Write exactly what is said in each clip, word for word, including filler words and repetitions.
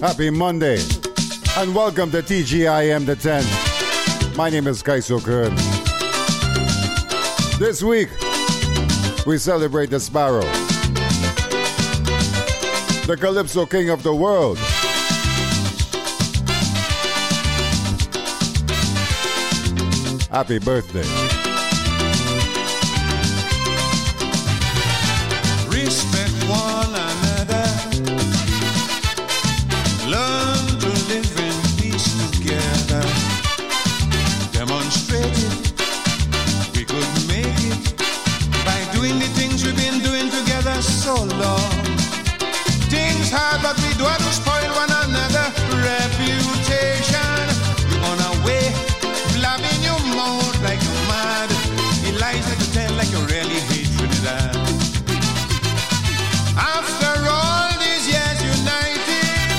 Happy Monday, and welcome to T G I M The ten. My name is Kaiso Kern. This week, we celebrate the Sparrow, the Calypso King of the world. Happy birthday. Respect one another. Learn to live in peace together. Demonstrate it. We could make it by doing the things we've been doing together so long. Things hard, but we don't spoil one another. Reputation. You on our way, blabbing your mouth like you're mad. It lies like you tell like you really hate Trinidad. After all these years united,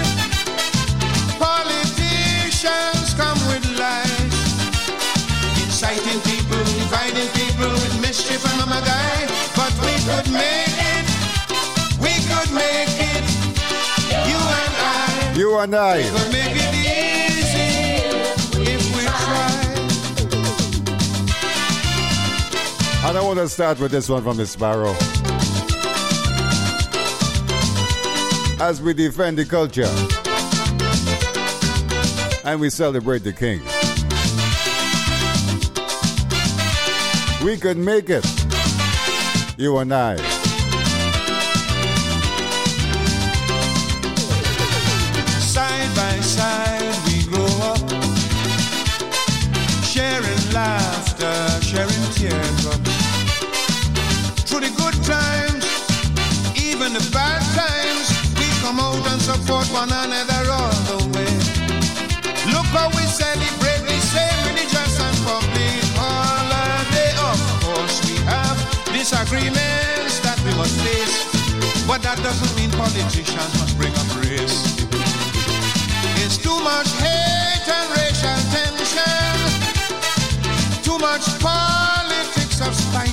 politicians come with lies, inciting people, dividing people with mischief and mama guy. But we could make it, we could make it, you and I. You and I. We could make it easy if we try. And I want to start with this one from the Sparrow. As we defend the culture and we celebrate the King, we could make it, you and I. Side by side we grow up, sharing laughter, sharing teardrops. Through the good times, even the bad times, come out and support one another all the way. Look how we celebrate the same religious and public holiday. Of course we have disagreements that we must face, but that doesn't mean politicians must bring up race. It's too much hate and racial tension, too much politics of spite.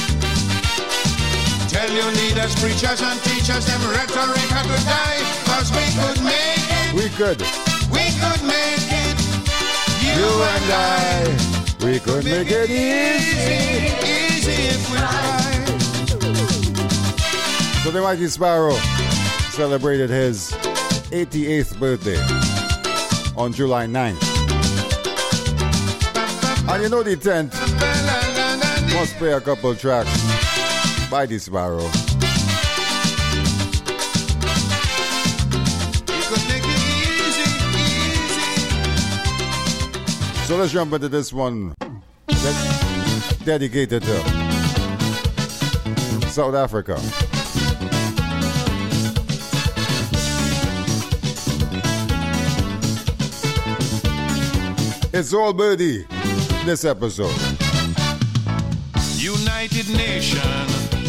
Tell your leaders, preachers and teachers, them rhetoric had to die. Cause we could make it. We could. We could make it. You, you and I. I. We could make, make it easy. Easy if we try. So the Mighty Sparrow celebrated his eighty-eighth birthday on July ninth. And you know the tenth must play a couple tracks by the Sparrow. So let's jump into this one that's dedicated to South Africa. It's all birdie this episode. United Nation,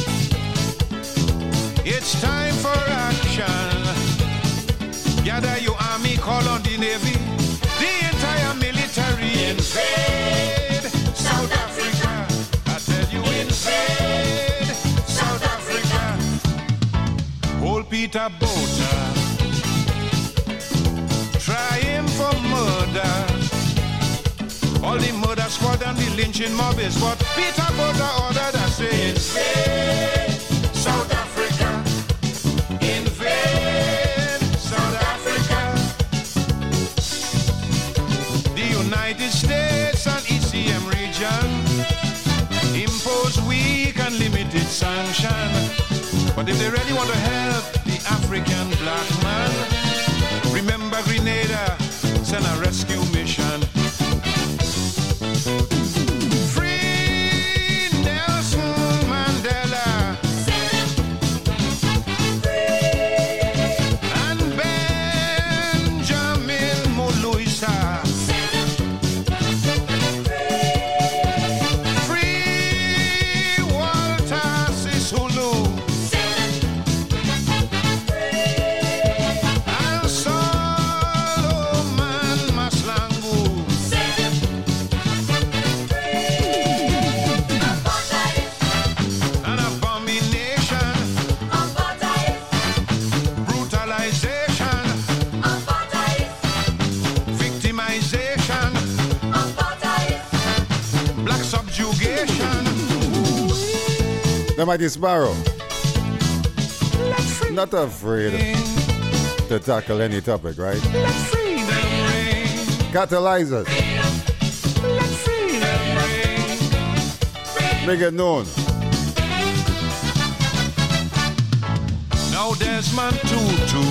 it's time for action. Gather your army, call on the Navy, the entire military. Invade South Africa. I tell you, invade South Africa. Hold Peter Botha, try him for murder. All the murder squad and the lynching mob is what Peter Botha ordered. I say, invade South Africa. Invade South Africa. The United States and E C M region impose weak and limited sanction. But if they really want to help the African black man, remember Grenada, send a rescue mission. Free Nelson Mandela. And Benjamin Moluisa. Free Walter Sisulu. And Solomon Maslang. The Mighty Sparrow. Not afraid to tackle any topic, right? Catalyzers. Make it known. Now Desmond Tutu,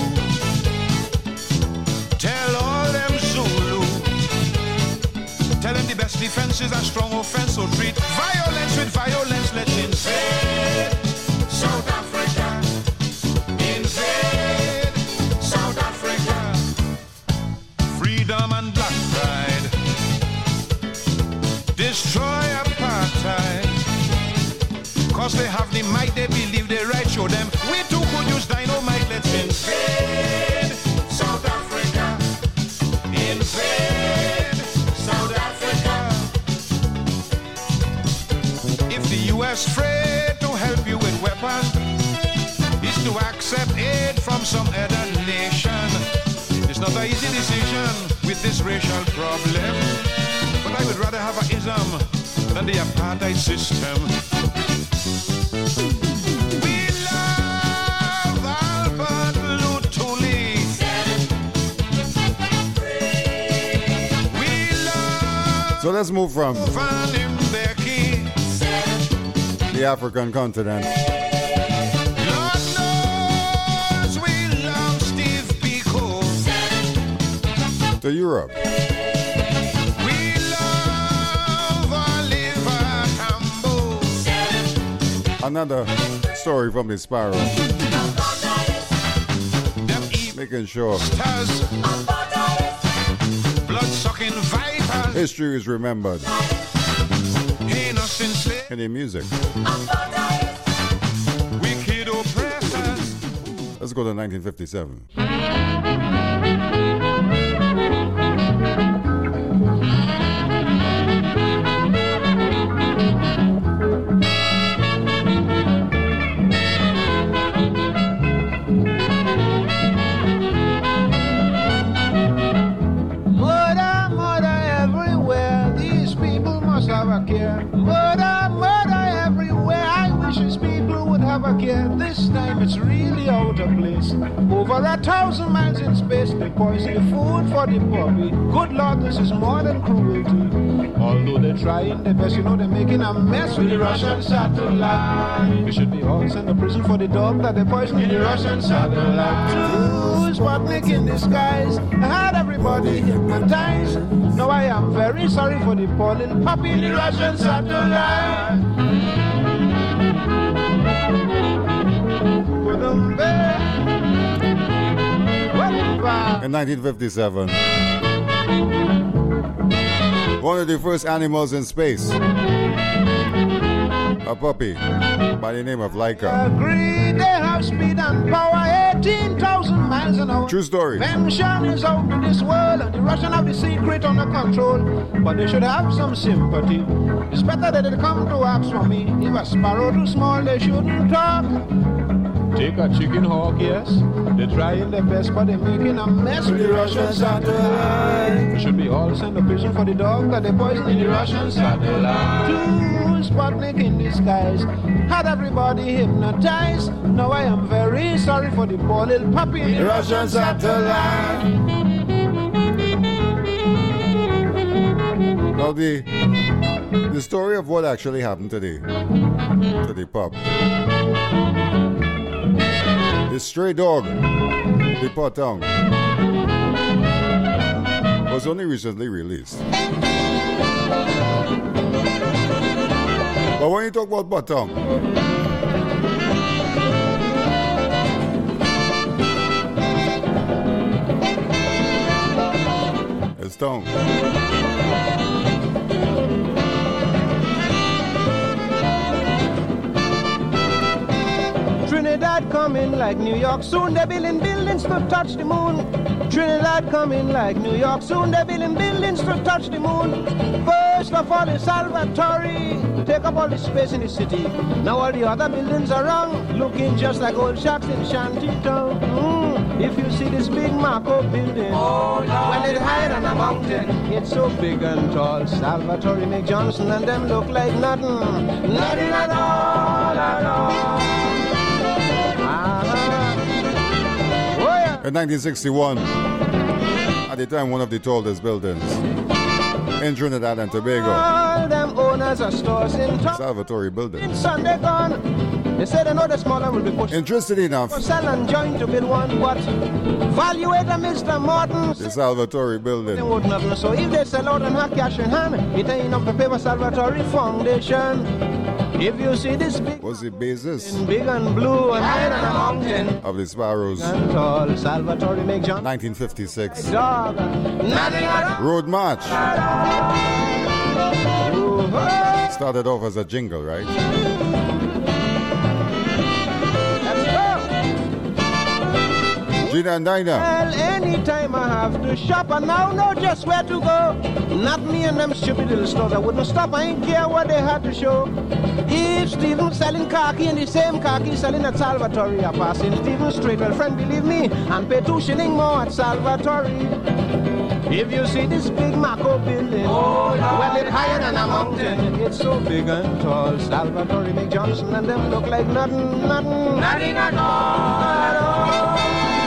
tell all them Zulu, tell them the best defense is a strong offense, so treat violence with violence, let's invade South Africa, invade South Africa, freedom and black pride, destroy apartheid, cause they have the might, they believe they right, show them we too could use dynamite, let's invade South Africa, invade South Africa. If the U S afraid to help you with weapons, is to accept aid from some other nation. It's not an easy decision with this racial problem, but I would rather have an ism than the apartheid system. So let's move from the African continent to Europe. Another story from the Sparrow. Making sure history is remembered in the music. Let's go to nineteen fifty-seven. Murder, murder everywhere. I wish these people would have a care. This time it's really out of place. Over a thousand miles in space, they poison the food for the puppy. Good Lord, this is more than cruelty. Although they're trying their best, you know they're making a mess with the Russian satellite. We should be all sent to prison for the dog that they poisoned in the Russian satellite. True Sputnik in disguise. I had everybody hypnotized. Now I am very sorry for the poor little puppy in the Russian satellite. In nineteen fifty-seven, one of the first animals in space, a puppy by the name of Laika. Agree, they have speed and power, eighteen thousand miles an hour. True story. Mention is out of this world, and the Russian have the secret under control. But they should have some sympathy. It's better that they come to ask for me. If a sparrow too small, they shouldn't talk. Take a chicken hawk, yes. They're trying their best, but they're making a mess with the Russian satellite. We should be all sent to prison for the dog that they poisoned in the Russian satellite. Two Sputnik in disguise had everybody hypnotized. Now I am very sorry for the poor little puppy in the Russian satellite. Now the the story of what actually happened to the to the pup. The stray dog, the Potong, was only recently released. But when you talk about Potong, it's tongue. Trinidad coming like New York, soon they're building buildings to touch the moon. Trinidad coming like New York, soon they're building buildings to touch the moon. First of all is Salvatore, to take up all the space in the city. Now all the other buildings are wrong, looking just like old shacks in Shantytown. Mm. If you see this big Marco building, oh, no. When it's high on a mountain, it's so big and tall. Salvatore, Mick Johnson and them look like nothing, nothing at all. In nineteen sixty-one, at the time one of the tallest buildings in Trinidad and Tobago, All them owners of stores in town. Salvatore building. Sunday gone. They say they know the smaller will be pushed. Interesting enough, For sell and join to build one, but valuator Mister Morton the Salvatore they building would not know. So if they sell out and have cash in hand, it ain't enough to pay for Salvatore Foundation. If you see this big, was the basis big and blue and high on a mountain of the Sparrows. and tall, Salvatore make John nineteen fifty-six dog. Nothing at all. Road March Ooh-huh. started off as a jingle, right? Let's go. Gina and Dinah. Well, anytime I have to shop, and now know just where to go. Not me and them stupid little stores. I wouldn't stop. I ain't care what they had to show. If Stephen selling khaki and the same khaki selling at Salvatore, I pass in Stephen straight. Well, friend, believe me, and pay two shilling more at Salvatore. If you see this big Mako building, oh, well, it's higher than a mountain. It's so big and tall. Salvatore make Johnson and them look like nothing, nothing, nothing at all. At all.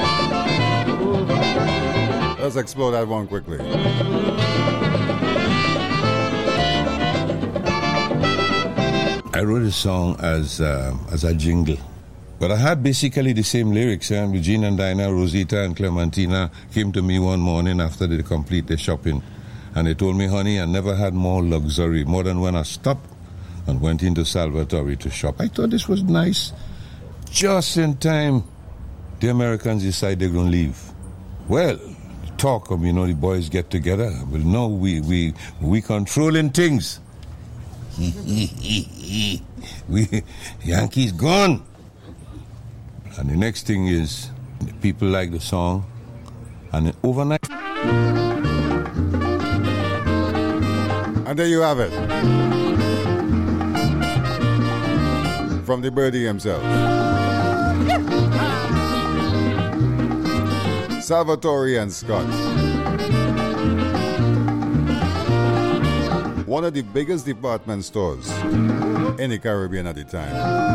Let's explore that one quickly. I wrote a song as uh, as a jingle, but I had basically the same lyrics. And Regina and Dinah, Rosita and Clementina came to me one morning after they complete their shopping, and they told me, honey, I never had more luxury, more than when I stopped and went into Salvatore to shop. I thought this was nice. Just in time, the Americans decide they're going to leave. Well, talk of, you know, the boys get together. Well, no, we we we controlling things. we Yankees gone. And the next thing is, people like the song, and overnight. And there you have it. From the birdie himself. Salvatore and Scott. One of the biggest department stores in the Caribbean at the time.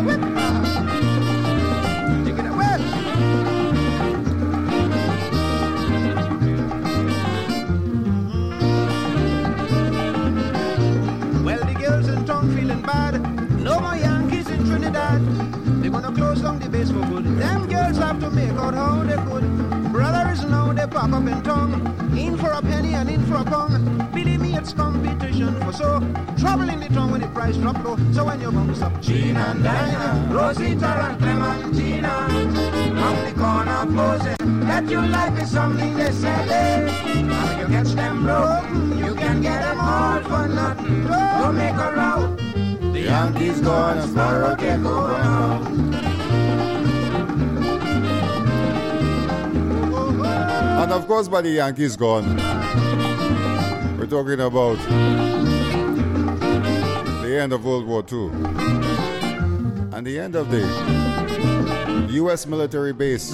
Well, the girls in town feeling bad. No more Yankees in Trinidad. They're gonna close down the base for good. Them girls have to make out how they could. Brothers now they pop up in tongue. In for a penny and in for a pound. Believe me, it's competition for so. Trouble in the tongue when the price drop low. So when you're gonna stop, Gina and Dinah, Rosita and Clementina, on the corner posing that your life is something they sell it. And when you catch them broken, you can get them all for nothing. Don't make a row. The Yankees gone and Sparrow can go now. And of course, by the Yankees gone, we're talking about the end of World War Two and the end of the U S military base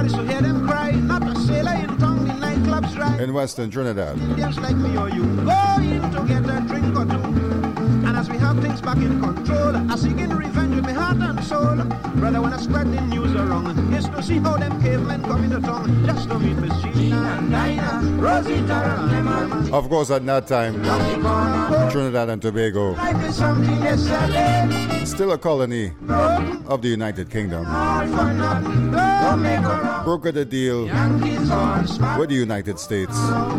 in Western Trinidad. Like me or you go in to get a drink or two. And as we have things back in control, I seek in revenge with my heart and soul. Brother, when I spread the news around, it's to see how them cavemen come in the town. Just to meet Miss Gina and Dinah, Rosita and Lemon. Of course, at that time, Trinidad and Tobago, Life is something they sell it. still a colony of the United Kingdom, All for nothing. Don't make a wrong. brokered a deal Yankees on spot. with the United States.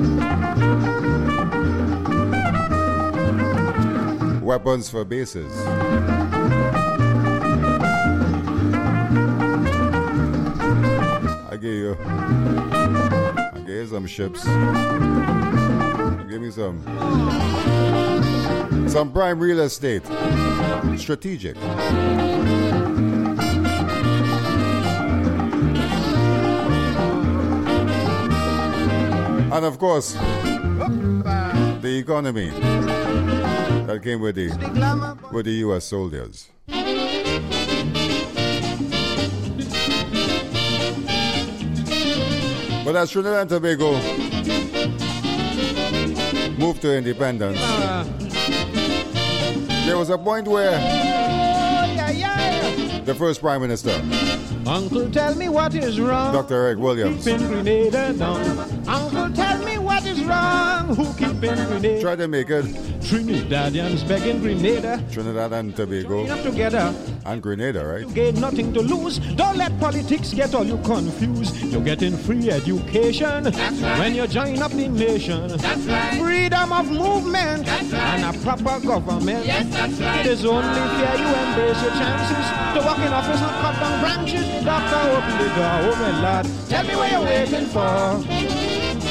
Weapons for bases. I gave you, I gave you some ships. Give me some, some prime real estate. Strategic. And of course, the economy that came with the, with the U S soldiers. But as Trinidad and Tobago moved to independence, there was a point where the first Prime Minister. Uncle, tell me what is wrong. Doctor Eric Williams. Keeping Grenada down. Uncle, tell me what is wrong. Who keeping Grenada? Try to make it. Trinidadians begging Grenada. Trinidad and Tobago. Join up together. And Grenada, right? You gain nothing to lose. Don't let politics get all you confused. You're getting free education. That's right. When you join up the nation. That's right. Freedom of movement. That's right. And a proper government. Yes, that's right. It is only fair you embrace your chances. To walk in office and cut down branches. The doctor open the door. Oh my lad, tell me what you're waiting for.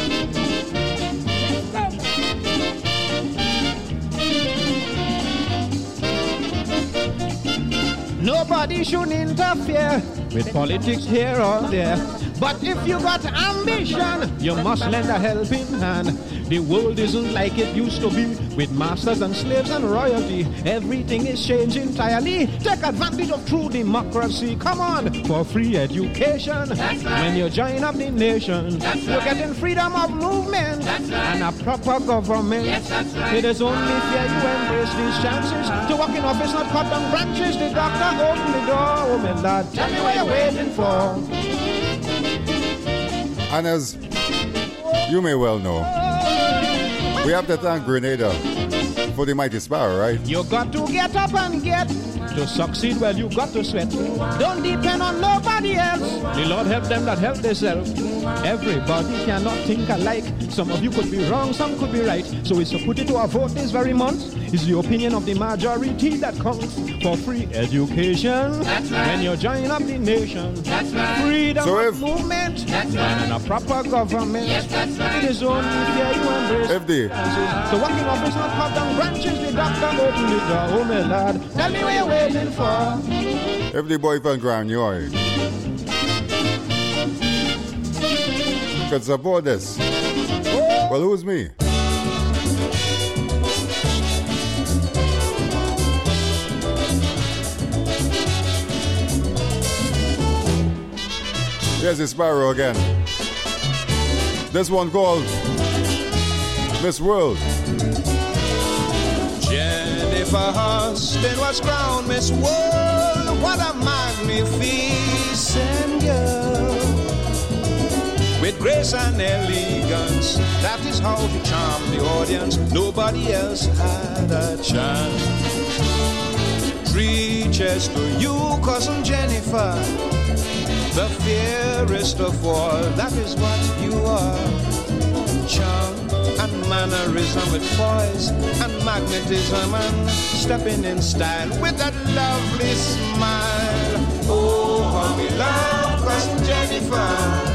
Nobody should interfere with politics here or there. But if you got ambition, you must lend a helping hand. The world isn't like it used to be, with masters and slaves and royalty. Everything is changed entirely. Take advantage of true democracy. Come on, for free education. That's right. When you join up the nation, that's you're right. Getting freedom of movement. That's right. And a proper government. Yes, that's right. It is only fair you embrace these chances. To walk in office, not cut down branches. The doctor open the door. Oh my lord, tell me what you're waiting for. And as you may well know, we have to thank Grenada for the mighty sparrow, right? You got to get up and get. To succeed, well, you got to sweat. Don't depend on nobody else. The Lord help them that help themselves. Everybody cannot think alike. Some of you could be wrong, some could be right. So it's to put it to a vote this very month. It's the opinion of the majority that counts for free education. That's right. When you join up the nation. That's right. Freedom so of movement. That's right. And a proper government. Yes, that's right. It is only fair you embrace. F D. The working office not cut down branches. The doctor open the door. Oh my lord, tell me where you're waiting for. If the boyfriend ground you are, could support this. Well, who's me? Here's the sparrow again. This one called Miss World. Jennifer Huston was crowned Miss World. What a magnificent girl. With grace and elegance, that is how to charm the audience. Nobody else had a chance. Three cheers to you, cousin Jennifer, the fairest of all, that is what you are. Charm and mannerism with poise and magnetism and stepping in style with that lovely smile. Oh, how we love cousin Jennifer.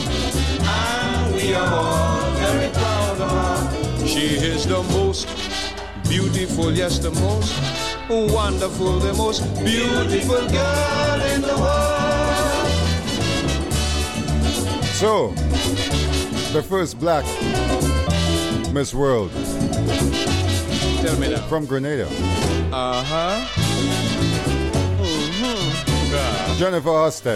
We are all very proud of her. She is the most beautiful, yes, the most wonderful, the most beautiful girl in the world. So, the first black Miss World. Tell me that. From Grenada. Uh-huh. Mm-hmm. Jennifer Huston.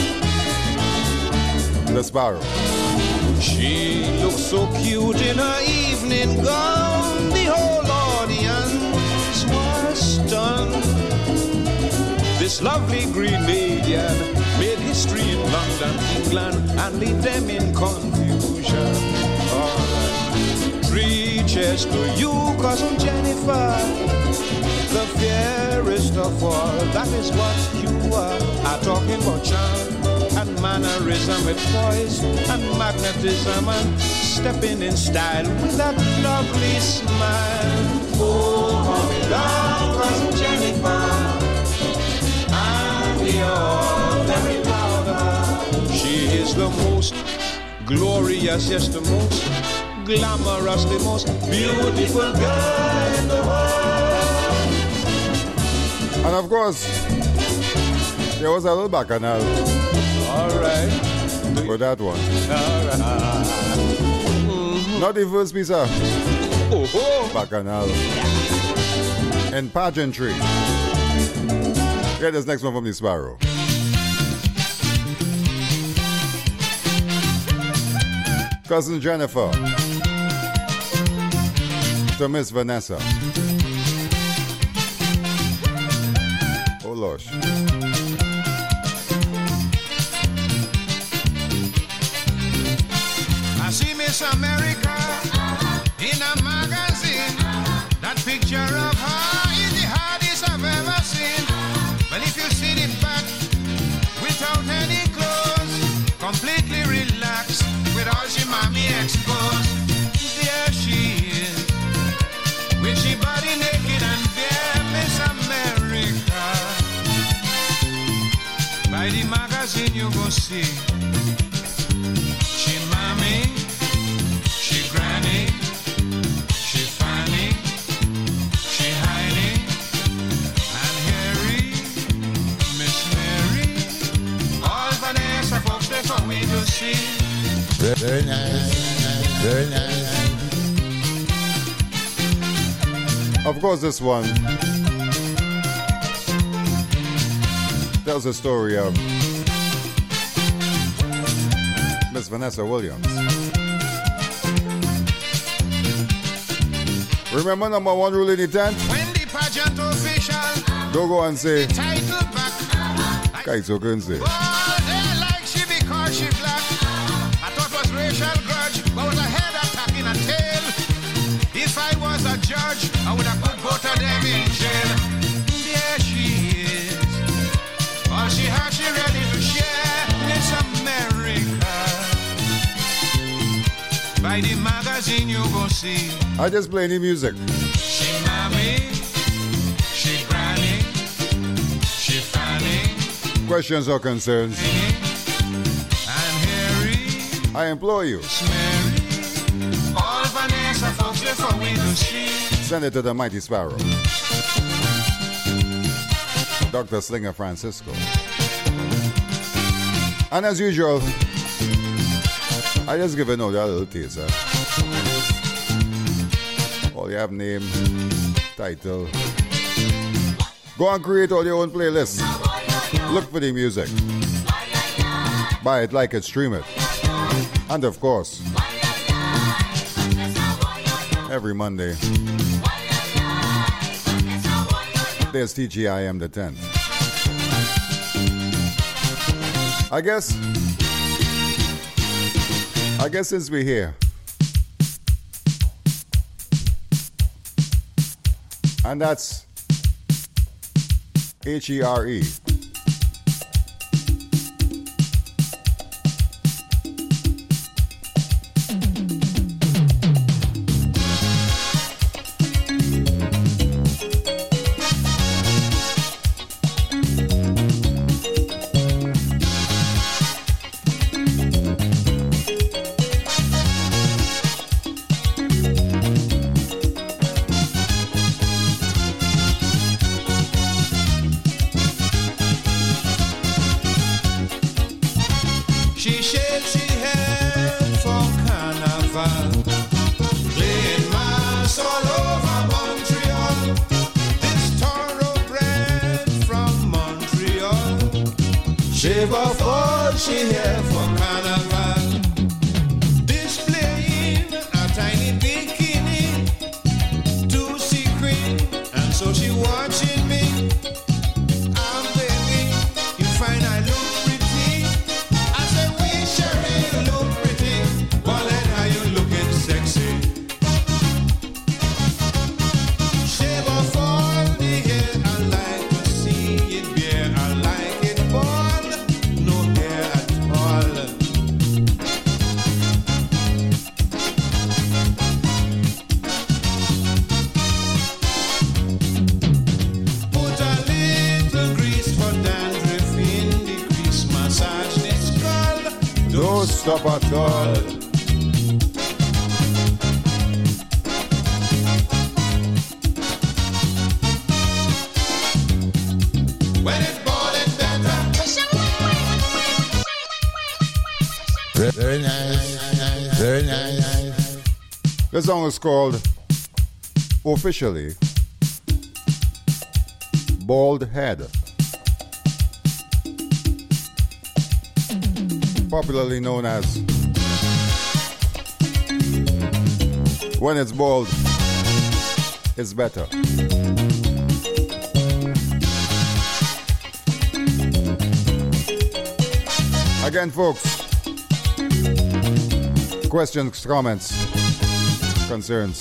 The Sparrow. She looks so cute in her evening gown. The whole audience was stunned. This lovely Grenadian made history in London, England, and leave them in confusion. All right. Three cheers to you, cousin Jennifer, the fairest of all. That is what you are. I'm talking about charm and mannerism with poise and magnetism and stepping in style with that lovely smile. Oh, how we love cousin Jennifer, and we are very proud of her. She is the most glorious, yes, the most glamorous, the most beautiful girl in the world. And of course, there was a little bacchanal. All right. For that one. All right. Mm-hmm. Not the first piece of oh, oh. bacchanal. And pageantry. Get this next one from the Sparrow. Cousin Jennifer. To Miss Vanessa. Oh, Lord. Miss America in a magazine. That picture of her is the hardest I've ever seen. Well, if you see the back without any clothes, completely relaxed with all she mommy exposed, there she is, with she body naked and bare, Miss America. By the magazine you go see, she mommy, she granny, she Fanny, she Heidi, and Harry, Miss Mary, all Vanessa folks they for we to see. Very nice, very nice. Of course, this one tells the story of Miss Vanessa Williams. Remember number one rule in the tent? When the pageant official Don't go and say, title back, Kaito Kunze. oh, they like she because she black. I thought was racial grudge, but was a head attacking a tail. If I was a judge, I would have put both of them in jail. There she is. All she had, she ready to share. Miss America. By the magazine you go see. I just play any music. She mommy, she granny, she Fanny, Questions or concerns, and Harry, I implore you, Miss Mary. All Vanessa folks before we do see. send it to the Mighty Sparrow, Doctor Slinger Francisco. And as usual, I just give a note, a little teaser. All you have name, title. Go and create all your own playlists. Look for the music. Buy it, like it, stream it. And of course, every Monday, there's T G I M the tenth. I guess, I guess since we're here, and that's H E R E. She shapes she hair for carnival, playing mass all over Montreal. This thoroughbred from Montreal, shave off all she hair for carnival, displaying a tiny bikini to see queen, and so she watching me. I'm baby, you find I look pretty. Don't stop at all. When it's boiling better. Very nice, very nice. This song is called, officially, Bald Head. Popularly known as When It's Bald, It's Better. Again, folks, questions, comments, concerns.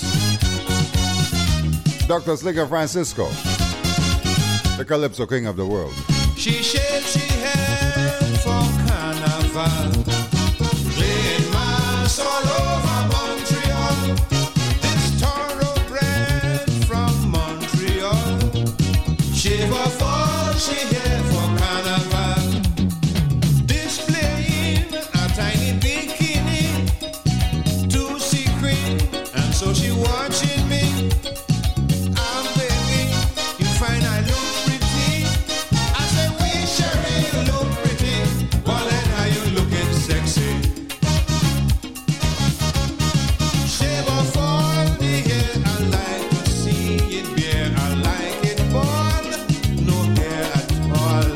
Doctor Slicker Francisco, the Calypso King of the world. She shaved she hair for carnival, playing mass all over Montreal. This thoroughbred from Montreal, shave off all she hair for carnival, displaying a tiny bikini to see queen, and so she watching me. I'm begging, you find I look pretty. I say we Sherry, you look pretty. Well then how you looking sexy? Shave off all the hair, I like to see it bare. I like it bald, no hair at all.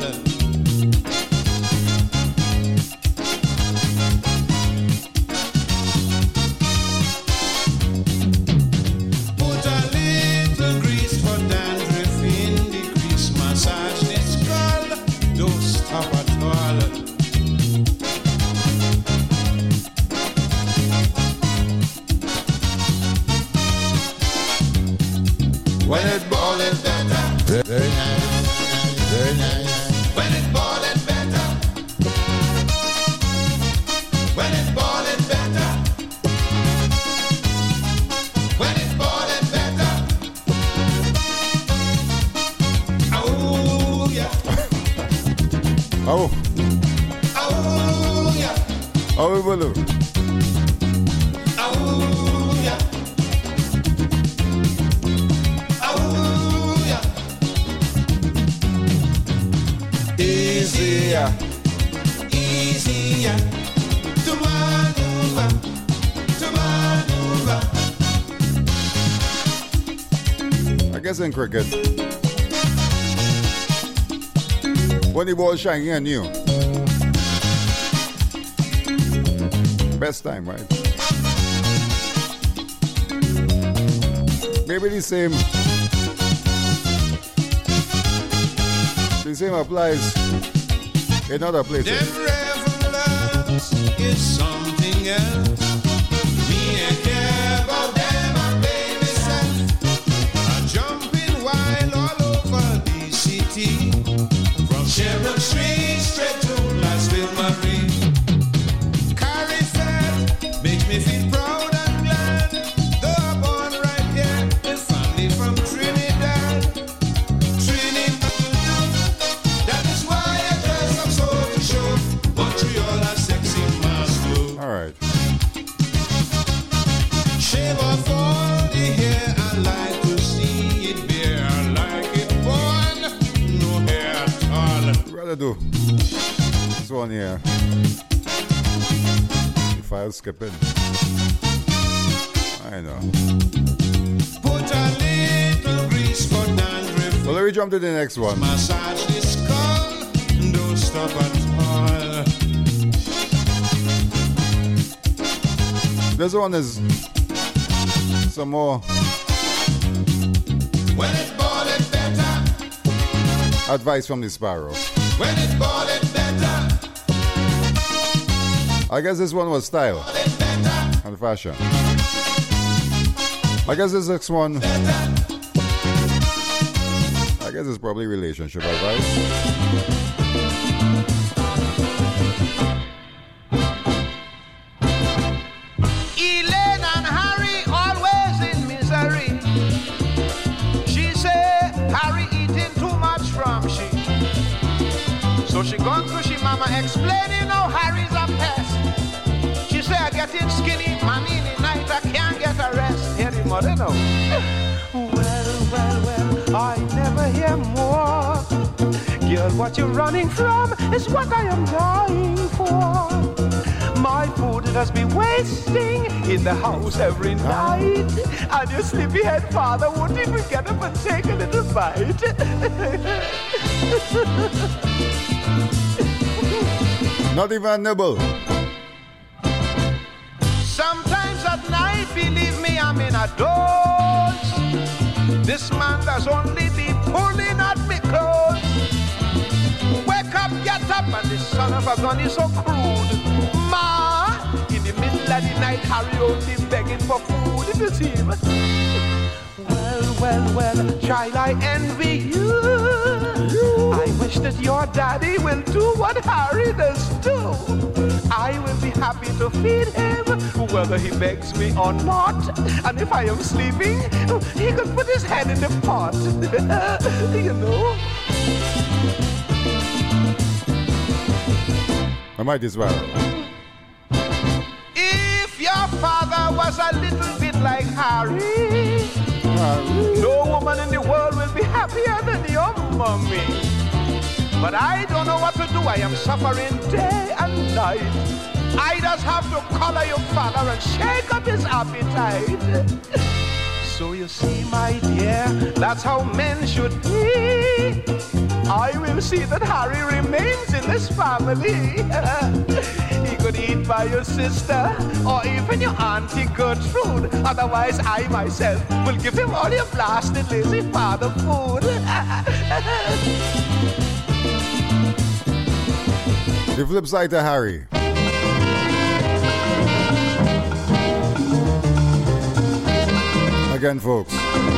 Put a little grease for dandruff in the grease, massage the skull, don't stop at all. When it ball it better, Very nice. Very nice. when it ball it better, when it ball it better, when it ball it better. Oh yeah, Oh, oh yeah, oh, we will. oh yeah, oh yeah. Easier, easier to maneuver, to maneuver. I guess in cricket, when the ball shining and new, best time, right? Maybe the same, the same applies in other places. Them revelers is something else. Me ain't care about them, I pay myself. I'm jumping wild all over the city, from Sherbrooke Street straight to Lasville Marie. Carry fed makes me feel proud and glad. Though I'm born right here, the family from Trinidad. Trinidad, that is why I dress up so to show. Montreal a sexy master. All right. Shave off all the hair, I like to see it bare. I like it born, no hair at all. Rather do this one here. If I'll skip it. I know. Put a little grease for dandruff. Well, let me jump to the next one. Massage the skull, don't stop at all. This one is some more When it ball it better, advice from the Sparrow. when it ball it better, I guess this one was style ball it better, and fashion. I guess this next one, I guess it's probably relationship advice. Elaine and Harry always in misery. She say Harry eating too much from she. So she gone to she mama explaining how Harry's a pest. She say I getting skinny, mommy in the night I can't get a rest. Hear the mother know. Well, well, well, I never hear more. Girl, what you're running from is what I am dying for. My food does be wasting in the house every night. And your sleepyhead father won't even get up and take a little bite. Not even a nibble. Sometimes at night, believe me, I'm in a doze. This man does only be pulling at me clothes. Wake up, get up, and the son of a gun is so crude. Ma, in the middle of the night, like Harry only begging for food. It is him. Well, well, well, child, I envy you. I wish that your daddy will do what Harry does too. I will be happy to feed him, whether he begs me or not. And if I am sleeping, he could put his head in the pot. You know? I might as well. If your father was a little bit like Harry, no woman in the world will be happier than your mommy. But I don't know what to do. I am suffering day and night. I just have to collar your father and shake up his appetite. So you see, my dear, that's how men should be. I will see that Harry remains in this family. He could eat by your sister or even your auntie Gertrude. Otherwise, I myself will give him all your blasted lazy father food. The flip side to Harry. Again, folks.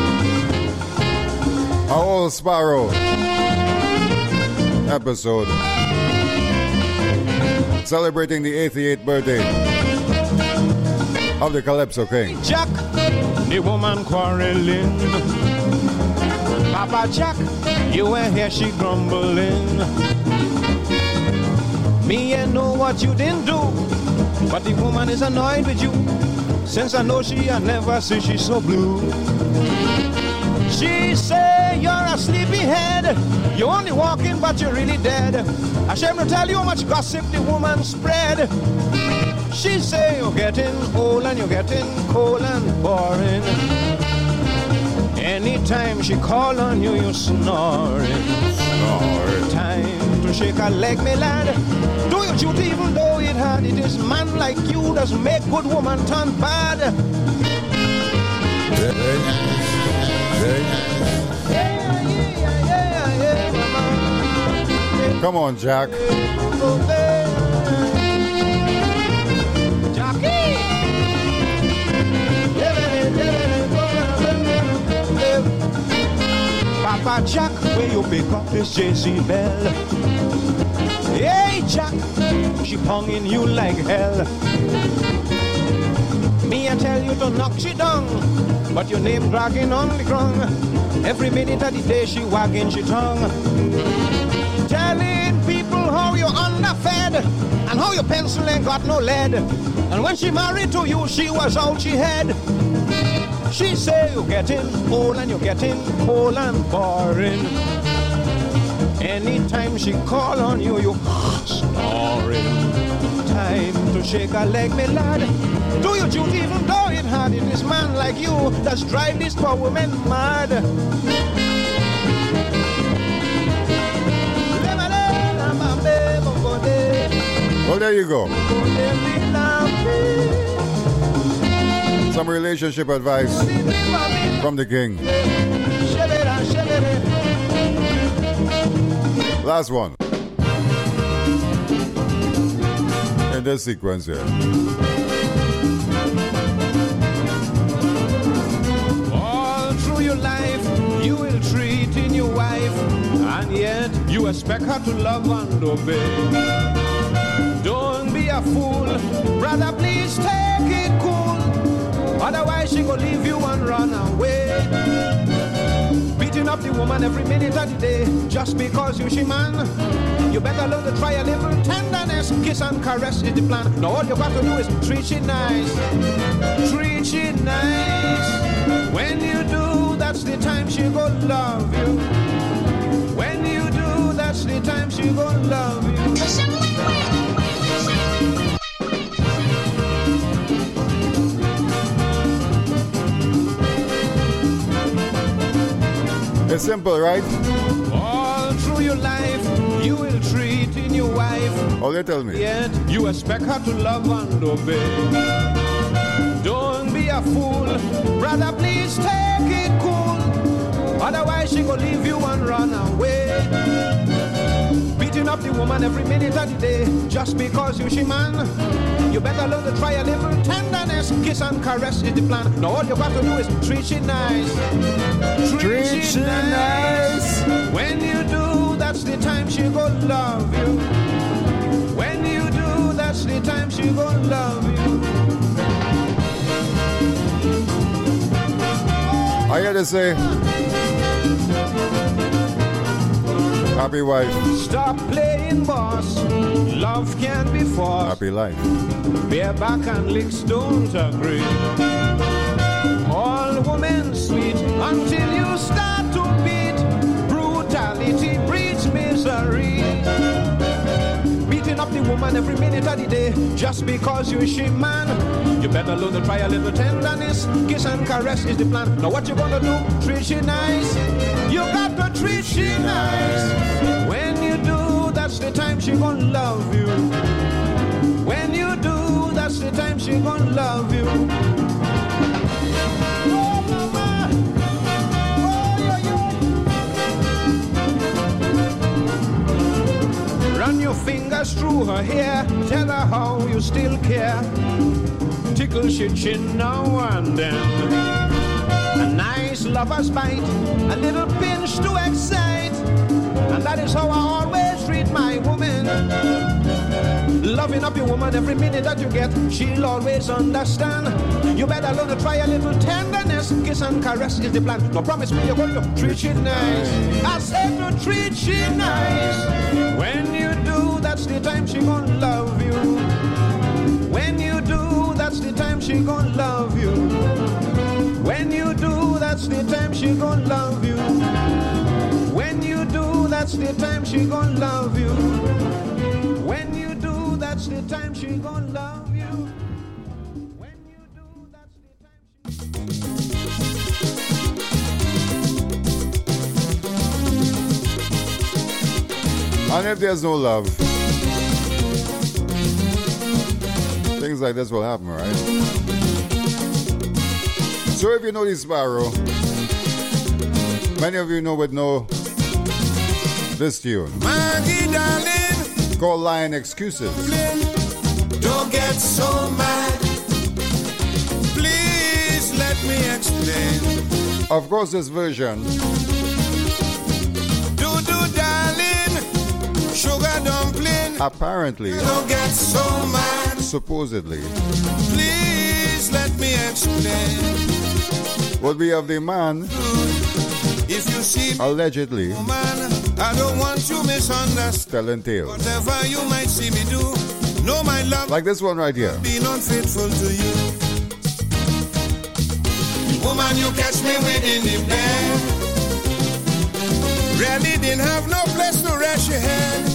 Our old Sparrow episode celebrating the eighty-eighth birthday of the Calypso King. Jack, the woman quarreling. Papa Jack, you were here, she grumbling. Me ain't know what you didn't do, but the woman is annoyed with you. Since I know she, I never see she so blue. She say you're a sleepyhead. You're only walking, but you're really dead. Ashamed to tell you how much gossip the woman spread. She say you're getting old and you're getting cold and boring. Anytime she call on you, you're snoring. Snoring. Time to shake a leg, me lad. Do your duty even though it hard. It is man like you does make good woman turn bad. Very nice. Very nice. Yeah, yeah, yeah, yeah, mama. Come on, Jack. Jackie. Papa Jack, where you pick up this Jezebel? Hey, Jack, she ponging you like hell. Me, I tell you to knock she down, but your name dragging on the ground. Every minute of the day she wagging she tongue, telling people how you're underfed and how your pencil ain't got no lead. And when she married to you, she was out she had. She say you're getting old and you're getting cold and boring. Anytime she call on you, you snoring. Time to shake a leg, me lad. Do your duty even though it hard. It is man like you that's drive these poor women mad. Well, there you go. Some relationship advice from the king. Last one. In this sequence here. All through your life, you will treat in your wife, and yet you expect her to love and obey. Don't be a fool, brother, please take it cool. Otherwise she go leave you and run away. Beating up the woman every minute of the day just because you she man. You better learn to try a little tenderness. Kiss and caress is the plan. Now all you got to do is treat she nice. Treat she nice. When you do, that's the time she go love you. When you do, that's the time she go love you. It's simple, right? All through your life, you will treat in your wife. Oh, they tell me. Yet you expect her to love and obey. Don't be a fool, brother, please take it cool. Otherwise she go leave you and run away. Beating up the woman every minute of the day just because you she man. You better learn to try a little tenderness. tenderness, kiss and caress is the plan. Now all you got to do is treat she nice. Treat, treat she nice. nice. When you do, that's the time she gon' love you. When you do, that's the time she gon' love you. I gotta say, happy wife. Stop playing boss. Love can be forced. Happy life. Bareback and licks don't agree. All women sweet until you start to beat. Brutality breeds misery. Beating up the woman every minute of the day just because you she man. You better learn to try a little tenderness. Kiss and caress is the plan. Now what you gonna do? Treat she nice. You got to treat she nice. When you do, that's the time she gonna love you. When you do, that's the time she gonna love you. Oh, mama. Oh, yo, yo. Run your fingers through her hair. Tell her how you still care. Tickle she chin now and then. A nice lover's bite. A little pinch to excite. And that is how I always treat my woman. Loving up your woman every minute that you get, she'll always understand. You better learn to try a little tenderness. Kiss and caress is the plan. Now promise me you're going to treat she nice. I said to treat she nice. When you do, that's the time she gonna love you. When you do, that's the time she gonna love you. When you do, that's the time she gonna love you. When you do, that's the time she gon' love you. When you do, that's the time she gon' love you. When you do, that's the time she... And if there's no love, things like this will happen, right? So if you know the Sparrow, many of you know would know this tune, Maggie, darling, called Lying Excuses. don't get so mad. Please let me explain. Of course, this version, Do do, darling, sugar dumpling. apparently, Don't get so mad. supposedly, Please let me explain. would be of the man, If you see me, allegedly, man, I don't want to misunderstand. telling tales. Whatever you might see me do, know my love Like this one right here. being unfaithful to you. Woman, you catch me within the bed. Really didn't have no place to rest your head.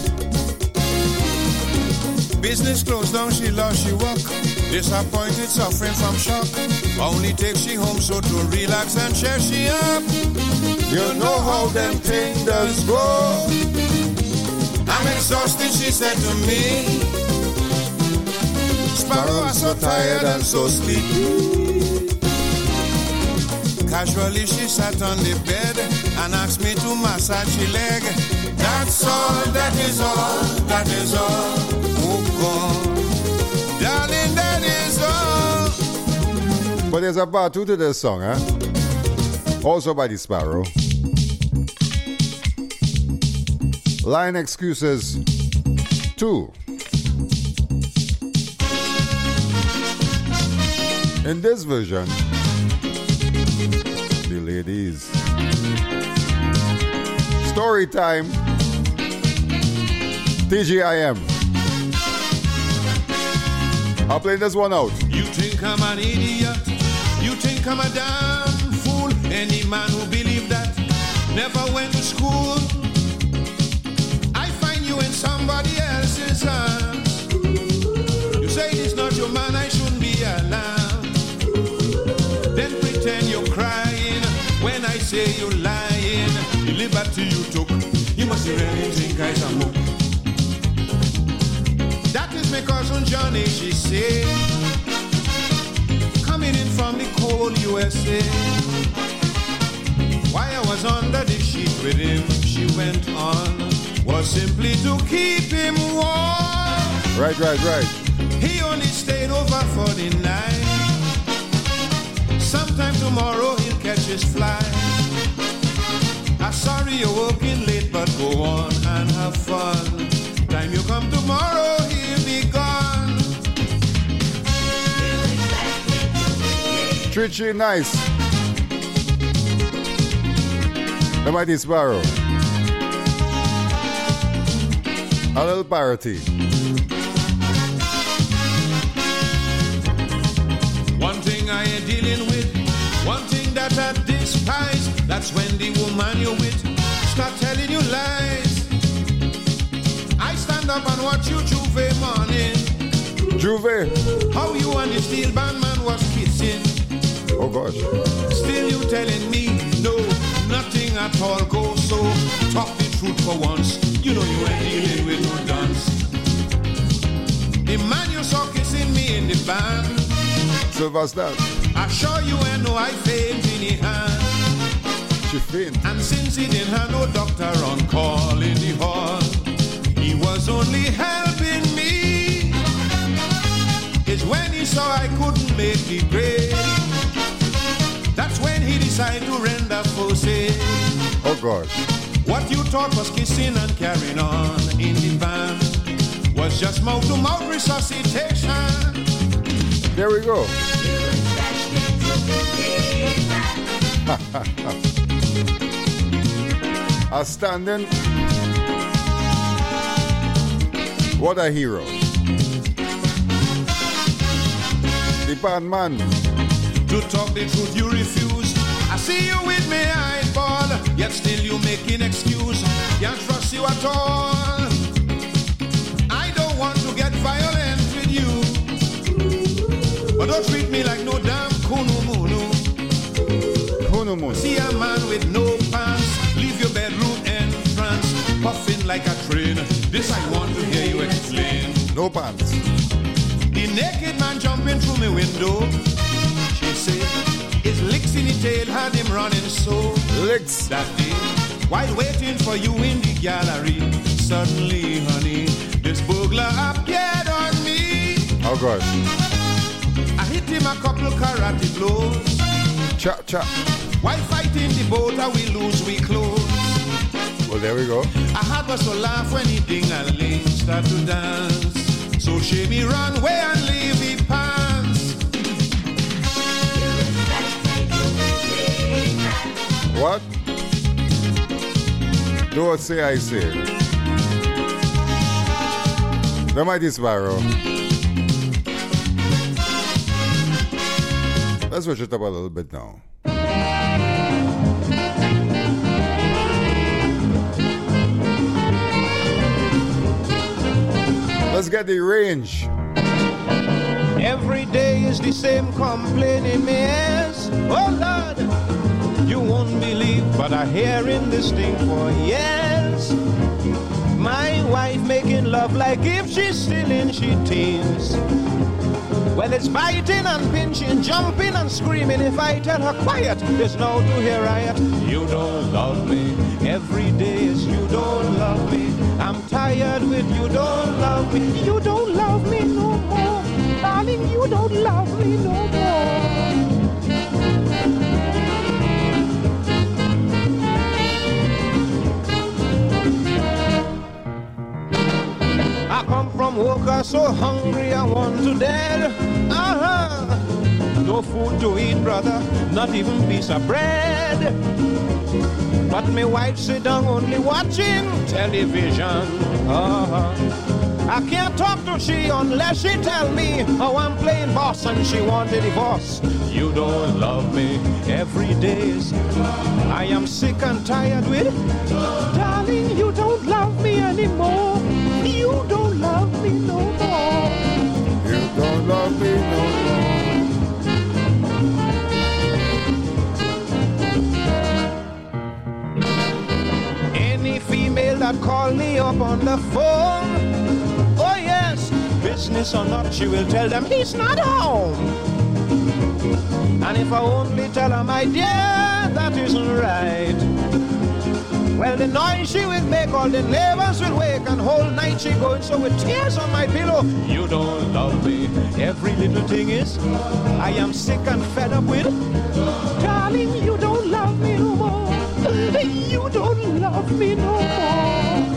Business closed down, she lost she work. Disappointed, suffering from shock. Only takes she home so to relax and cheer she up. You know how them things does go. I'm exhausted, she said to me. Sparrow was so tired and so sleepy. Casually she sat on the bed and asked me to massage her leg. That's all, that is all, that is all. Oh God, darling, that is all. But there's a part two to this song, huh? Also by the Sparrow. Lying Excuses two. In this version, the ladies. Story time. T G I M. I'll play this one out. You think I'm an idiot? You think I'm a damn fool? Any man who believes that never went to school. I find you in somebody else's hands. You say it's not your man, I shouldn't be alarmed. Then pretend you're crying when I say you're lying. The liberty you took, you must really think I'm a mook. That is my cousin Johnny, she said, coming in from the cold U S A. Why I was under the sheet with him, she went on, was simply to keep him warm. Right, right, right. He only stayed over for the night. wishes fly. I'm sorry you're working late, but go on and have fun. Time you come tomorrow, he'll be gone. Treat you nice. The Mighty Sparrow. A little parity. One thing I ain't dealing with, one thing that I despise, that's when the woman you're with start telling you lies. I stand up and watch you Juve morning. Juve? How you and the steel band man was kissing. Oh gosh. Still you telling me, no, nothing at all goes so. Talk the truth for once, you know you ain't dealing with no dance. The man you saw kissing me in the band, Sylvester. I assure you ain't no I faint in the hand. She faint. And since he didn't have no doctor on call in the hall, he was only helping me. It's when he saw I couldn't make the grade, that's when he decided to render forces. Oh gosh. What you thought was kissing and carrying on in the band was just mouth-to-mouth resuscitation. There we go. Outstanding. What a hero. The band man. To talk the truth you refuse. I see you with me eyeball, yet still you making excuse. Can't trust you at all. I don't want to get violent with you, but don't treat me like no damn kunumunu. Kunumunu. See a man with no pants, leave your bedroom entrance, puffing like a train. This I want to hear you explain. No pants. The naked man jumping through my window, she said, his licks in the tail had him running so. Licks. That day, while waiting for you in the gallery, suddenly, honey, this burglar appeared on me. Oh gosh. I hit him a couple karate blows. Chop, chop. While fighting the boat, I we lose we clothes. Well, there we go. I had was to laugh when he ding and ling start to dance. So she me run away and leave the pants. What? Don't say I say. The Mighty Sparrow. Let's switch it up a little bit now. Let's get the range. Every day is the same complaining me as, oh Lord, you won't believe what I hear in this thing for years. My wife making love like if she's still in she teens. Well, it's biting and pinching, jumping and screaming. If I tell her quiet, there's no to hear riot. You don't love me. Every day is you don't love me. I'm tired with you don't love me. You don't love me no more. Darling, you don't love me no more. I come from work, I'm so hungry, I want to dead. Uh-huh. No food to eat, brother, not even piece of bread. But my wife sit down only watching television. Uh-huh. I can't talk to she unless she tell me how I'm playing boss and she want a divorce. You don't love me every day. I am sick and tired with it. Darling, you don't love me anymore. You don't love me no more. You don't love me no more. Any female that call me up on the phone, oh yes, business or not, she will tell them he's not home. And if I only tell her, my dear, that isn't right. Well, the noise she will make, all the neighbors will wake, and whole night she going so with tears on my pillow. You don't love me, every little thing is, I am sick and fed up with. Darling, you don't love me no more. You don't love me no more.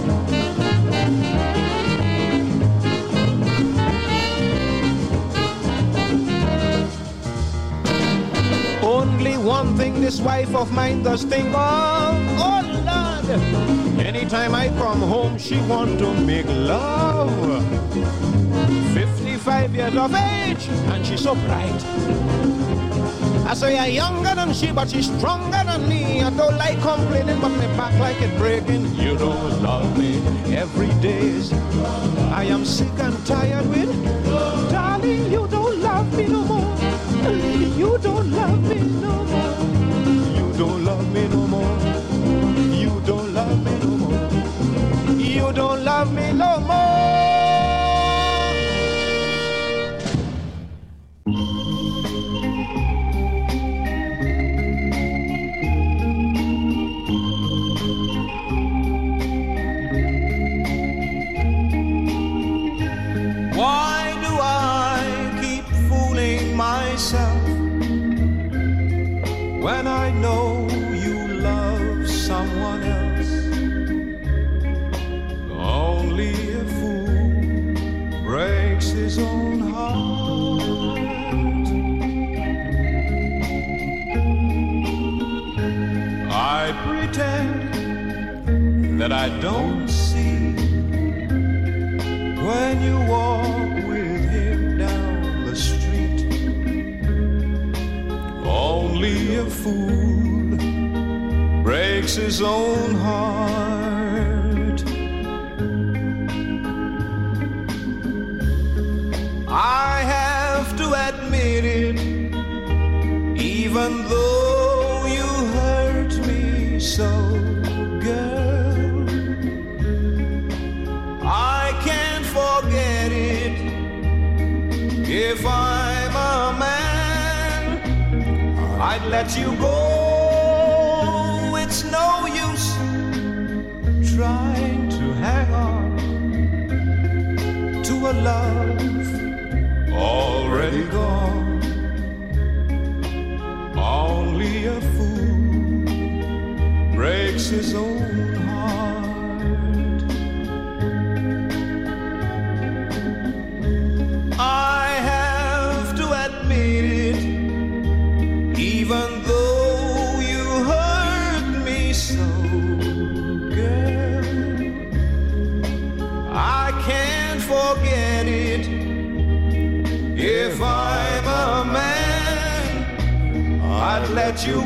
Only one thing this wife of mine does think of, oh Lord. Anytime I come home, she want to make love. fifty-five years of age, and she's so bright. I say I'm younger than she, but she's stronger than me. I don't like complaining, but my back like it breaking. You don't love me every day is, I am sick and tired with. Darling, you don't love me no more. You don't love me no more. You don't love me no more. You don't love me no more. You don't love me no more. Why do I keep fooling myself when I know you love someone else? Only a fool breaks his own heart. I pretend that I don't see when you walk with him down the street. Only a fool breaks his own heart. I have to admit it, even though you hurt me so, girl. I can't forget it. If I'm a man, I'd let you go. It's no use trying to hang on to a love already gone. Only a fool breaks his own heart. I have to admit it, even though you hurt me so, girl. I can't forget it. If I'm a man, I'd let you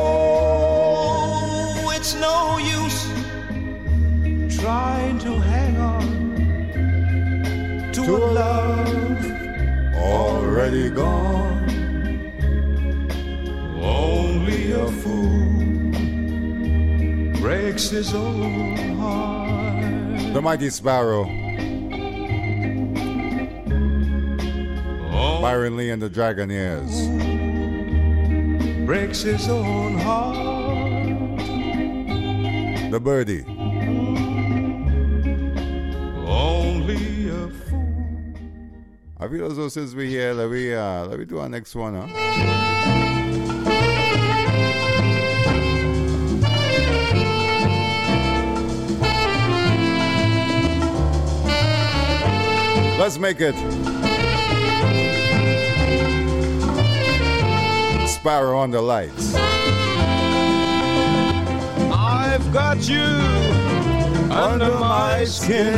go. It's no use trying to hang on to, to a love already gone. Only a fool breaks his own heart. The Mighty Sparrow. Byron Lee and the Dragonaires. Breaks his own heart. The Birdie. Only a fool. I feel as though since we're here, let me, uh, let me do our next one, huh? Let's make it Sparrow on the Lights. I've got you under my skin.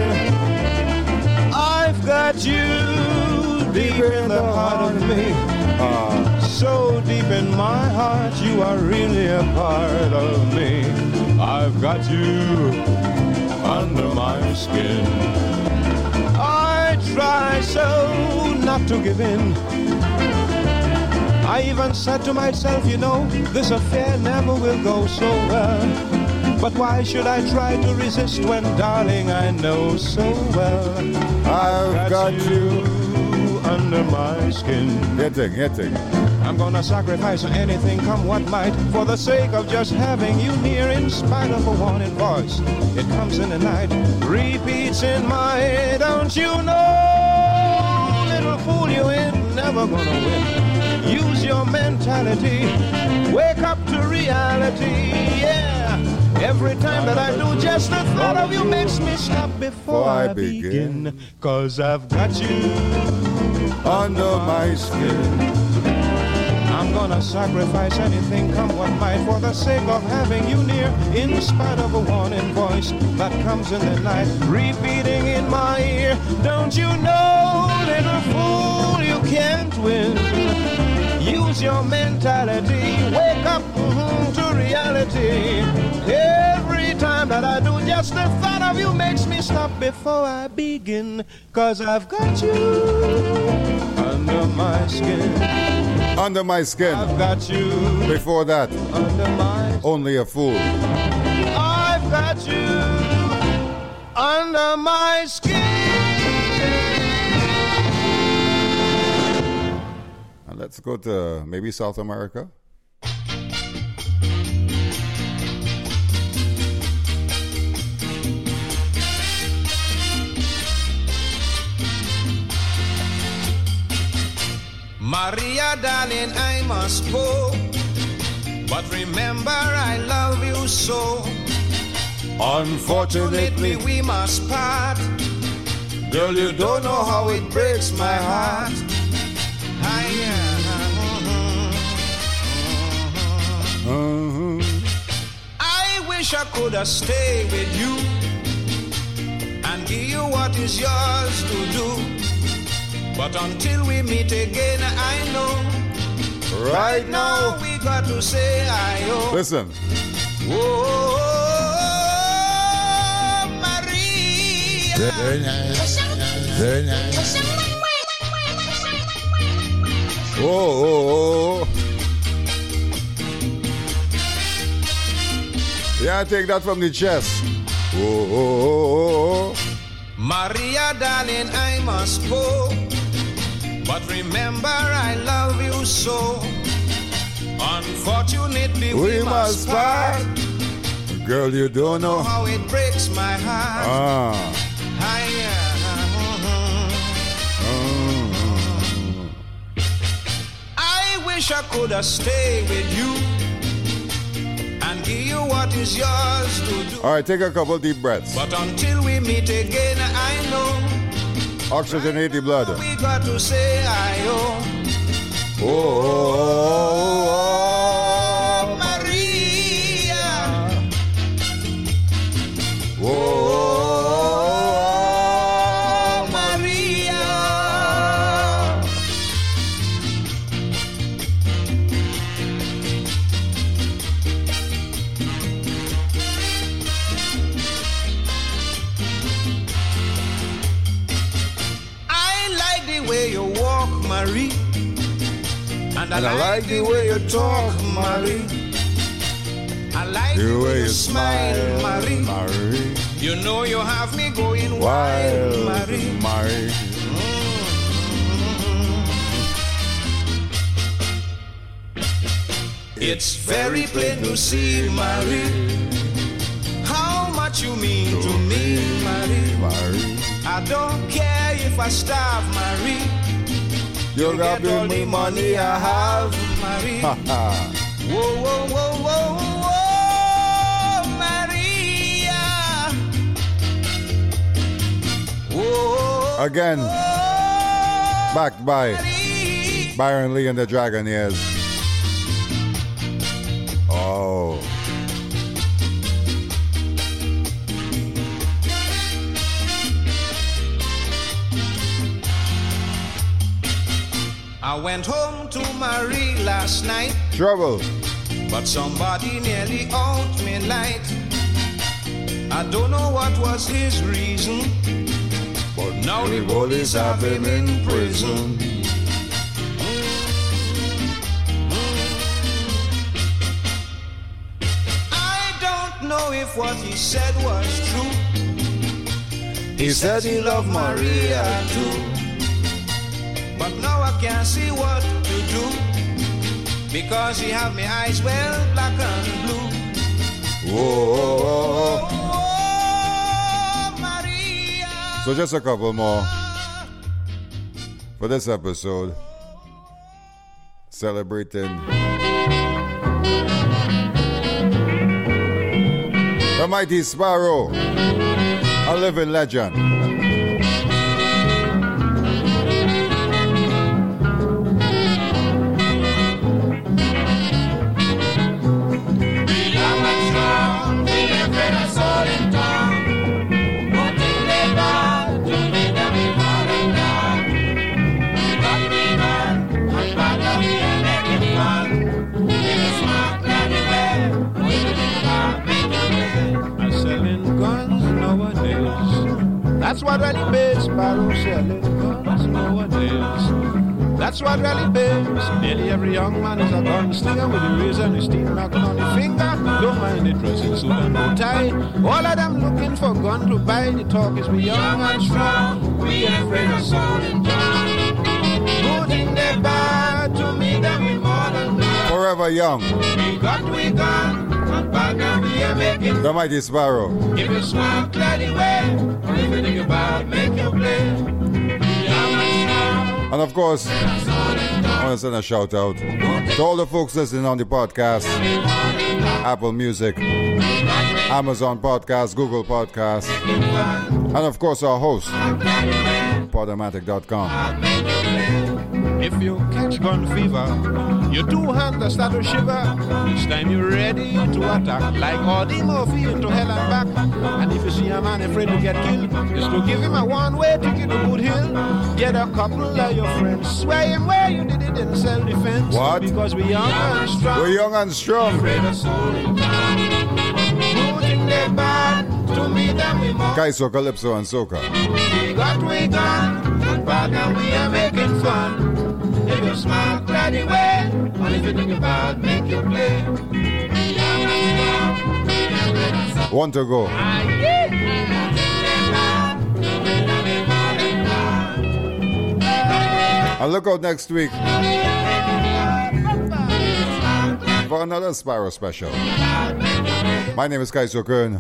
I've got you deep in the heart of me. Uh, so deep in my heart, you are really a part of me. I've got you under my skin. I try so not to give in. I even said to myself, you know, this affair never will go so well. But why should I try to resist when, darling, I know so well I've got, got you under my skin. Hitting, hitting. I'm gonna sacrifice anything, come what might, for the sake of just having you near. In spite of a warning voice, it comes in the night, repeats in my head. Don't you know, little fool, you ain't never gonna win. Use your mentality, wake up to reality, yeah. Every time that I do, just the thought of you makes me stop before I begin. Cause I've got you under my skin. I'm gonna sacrifice anything, come what might, for the sake of having you near. In spite of a warning voice that comes in the night, repeating in my ear. Don't you know, little fool, you can't win. Use your mentality, wake up mm-hmm, to reality. Every time that I do, just the thought of you makes me stop before I begin. Cause I've got you under my skin. Under my skin. I've got you. Before that, under my only a fool. I've got you under my skin. And let's go to maybe South America. Maria, darling, I must go. But remember, I love you so. Unfortunately, we must part. Girl, you don't know how it breaks my heart. I, uh, Uh-huh. I wish I could have stayed with you and give you what is yours to do. But until we meet again, I know right now we got to say I oh. Listen. Oh, Maria. Very nice. Very nice. Oh, oh, oh. Yeah, take that from the chest. Oh, oh, oh, oh. Maria, darling, I must go. But remember, I love you so. Unfortunately, we, We must part. Girl, you don't know how it breaks my heart. Ah. I, Uh-huh. I wish I could have stayed with you and give you what is yours to do. All right, take a couple deep breaths. But until we meet again, I know Oxygenate the blood. Oh, we got to say I oh. oh, oh, Oh, Maria. oh, oh, Oh, Maria. I like the way you walk, Marie. And I, And I like the way you talk, Marie. I like the way you smile, Marie. Marie. You know you have me going wild, Wild, Marie. Marie. It's very plain to see, Marie, how much you mean to me, Marie. Marie. I don't care if I starve, Marie. You You got get all the money I have, Marie. Ha ha. Whoa, whoa, whoa, whoa, whoa, Maria. Whoa, Again, backed by Maria. Byron Lee and the Dragonaires. Oh. I went home to Marie last night, Trouble. but somebody nearly out me light. I don't know what was his reason, but now the police have him in prison. I don't know if what he said was true. He said he loved Maria too, but now I can't see what to do. because he have me eyes well black and blue. Whoa. Oh, Maria. So just a couple more for this episode, celebrating the mighty Sparrow, a living legend. That's what really pays Sparrow selling guns nowadays. That's what really pays. Nearly every young man is a gunslinger with a razor and his teeth knocking on the finger. Don't mind it, dressing suit and bow tie. All of them looking for gun to buy. The talk is we young and strong. We ain't afraid of soul. Good thing they bad to me, then we more than that. Forever young. We got we gun. The mighty Sparrow. If you smile, clearly way, or if you think about, make you play. And of course, I want to send a shout out to all the folks listening on the podcast, Apple Music, Amazon Podcast, Google Podcast, and of course our host, Podomatic dot com. If you catch gun fever, your two hands start to shiver. Each time you're ready to attack, like Audie Murphy into hell and back. And if you see a man afraid to get killed, just to give him a one-way ticket to Good Hill. Get a couple of your friends, swear him where you did it in self-defense. What? Because we're young and strong. We're young and strong. Afraid of soul. Putting their bad to me, then we more. Kaiso, Calypso, and Soca. We got we gun, good bad, and we are making fun. If you smile, glad you way, or if you think about, make you play. One to go. And look out next week for another Sparrow special. My name is Kaiso Kern,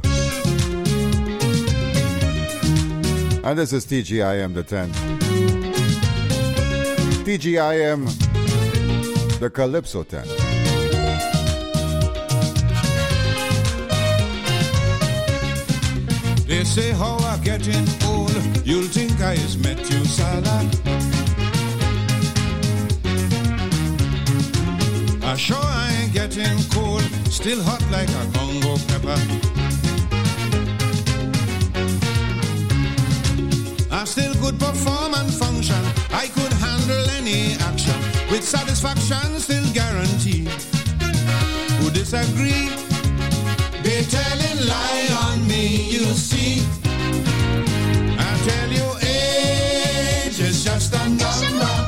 and this is T G I M the tenth. T G I M, the Calypso tent. They say how I'm getting old, you'll think I is Methuselah. I sure I ain't getting cold, still hot like a Congo pepper. I still could perform and function, I could handle any action with satisfaction still guaranteed. Who disagree? They telling lie on me, you see. I tell you age is just a number.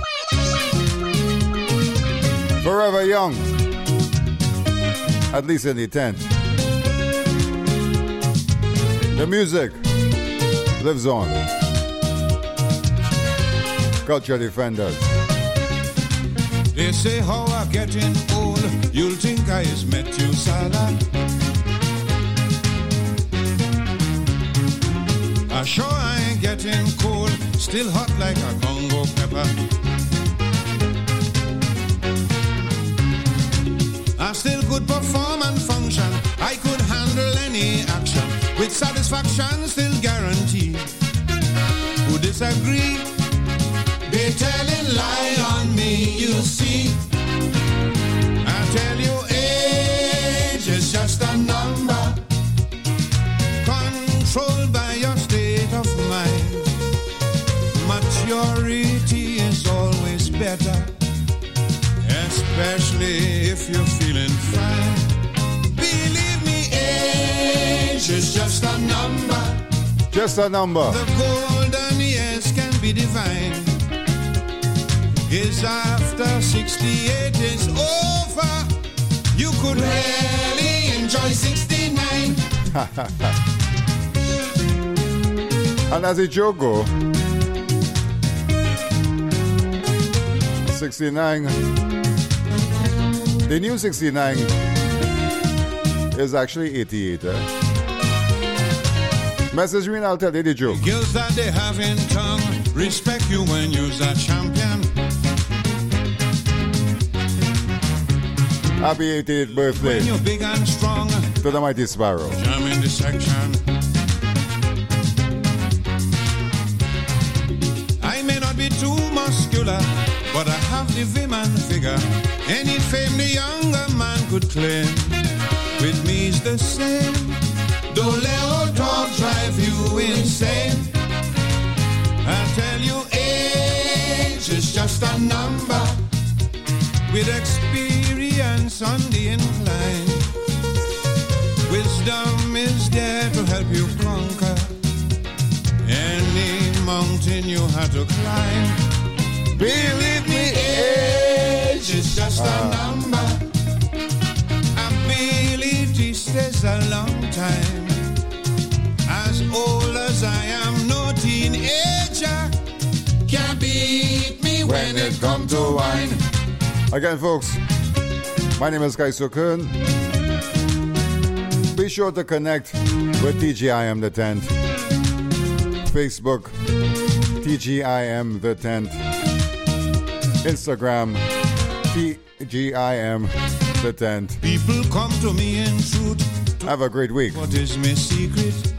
Forever young, at least in the tent. The music lives on. Culture defenders. They say how I'm getting old, you'll think I is Methuselah. I sure I ain't getting cold, still hot like a Congo pepper. I still could perform and function, I could handle any action with satisfaction still guaranteed. Who disagree? They telling lie on me, you see. I tell you age is just a number, controlled by your state of mind. Maturity is always better, especially if you're feeling fine. Believe me, age is just a number. Just a number. The golden years can be divine. Is after sixty-eight is over, you could really enjoy sixty-nine. And as it should go, The new sixty-nine is actually eighty-eight. Eh? Message me and I'll tell you the joke. Girls that they have in tongue respect you when you're a champion. Happy eighty-eighth birthday when you're big and strong to the mighty Sparrow. Jam in the section. I may not be too muscular, but I have the vim and figure. Any fame the younger man could claim, with me is the same. Don't let old talk drive you insane. I tell you, age is just a number. With experience on the incline, wisdom is there to help you conquer any mountain you had to climb. Believe me, age is just uh. a number. Ability stays a long time. As old as I am, no teenager can beat me when, when it comes to wine. Again, folks, my name is Kaiso Kun. Be sure to connect with T G I M the tenth. Facebook, T G I M the tenth. Instagram, T G I M the tenth. People come to me in truth. Have a great week. What is my secret?